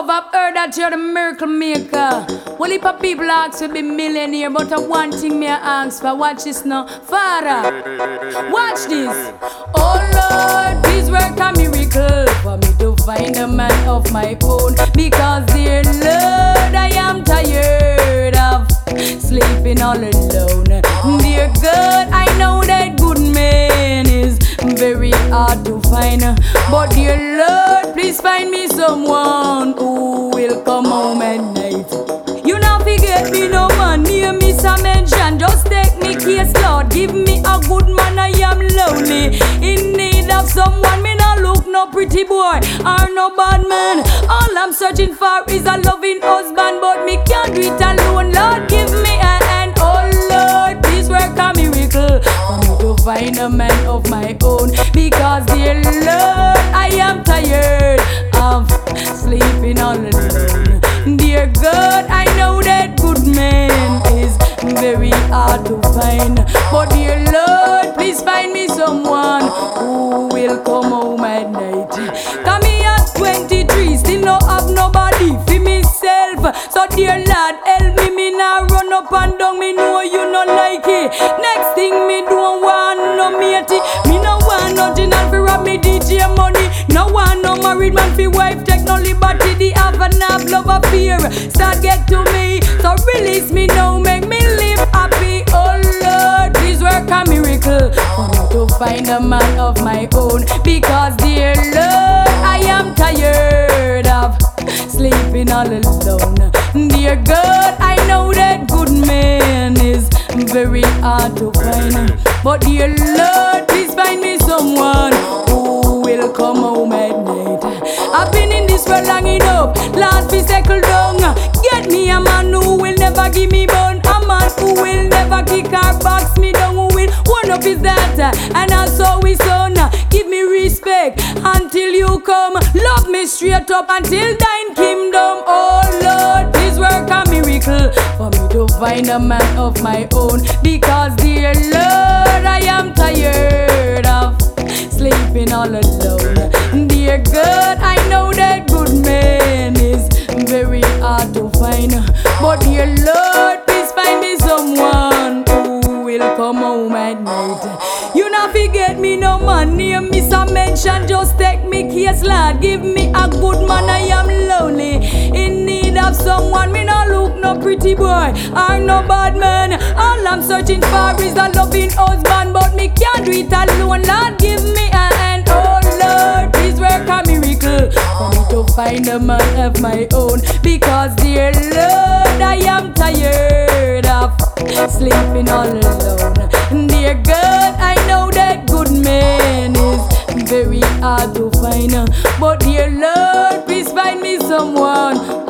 Love, I've heard that you're the miracle maker. Well, if a people ask to be millionaire, but one thing me I ask for, watch this now, Father. Watch this. Oh Lord, please work a miracle for me to find a man of my own. Because dear Lord, I am tired of sleeping all alone. Dear God, I know that good man is very hard to find. But dear Lord, please find me someone who will come home at night. You not forget me no man, near me some mention. Just take me case, Lord, give me a good man. I am lonely, in need of someone. Me not look no pretty boy or no bad man. All I'm searching for is a loving husband, but me can't do it alone. Lord, give me a hand. Oh Lord, please work a miracle for me to find a man of my own. Because dear Lord, I am tired of sleeping all alone. Dear God, I know that good man is very hard to find. But dear Lord, please find me someone who will come home at night. Come here at 23, still no have nobody for myself. So dear Lord, help me, me now run up and down. Me know you not like it. Next thing me don't want no matey. Me no want nothing and fi rob me DJ money. No want no married man fi wife take no liberty. The have and have love affair start get to me. So release me now, make me live happy. Oh Lord, please work a miracle for me to find a man of my own. Because dear Lord, I am tired of sleeping all alone. Dear God, I know that good man is very hard to find. But dear Lord, please find me someone who will come home at night. I've been in this world long enough, Lord, fi settle down. Get me a man who will never give me bun. A man who will never kick or box me down. Who will one up his daughter and also his son. Give me respect until you come. Love me straight up until thine kingdom. Oh Lord, please work a miracle for me to find a man of my own. Because dear Lord, I am tired of sleeping all alone. Dear God, I know that good man is very hard to find. But dear Lord, please find me someone who will come home at night. You not forget me no man, near me some mention. Just take me case, Lord, give me a good man. I am lonely, in need of someone. Me not look no pretty boy or no bad man. All I'm searching for is a loving husband, but me can't do it alone. Lord, give me a hand. Oh Lord, please work a miracle for me to find a man of my own. Because dear Lord, I am tired of sleeping all alone. Dear God, I know that good man is very hard to find. But dear Lord, please find me someone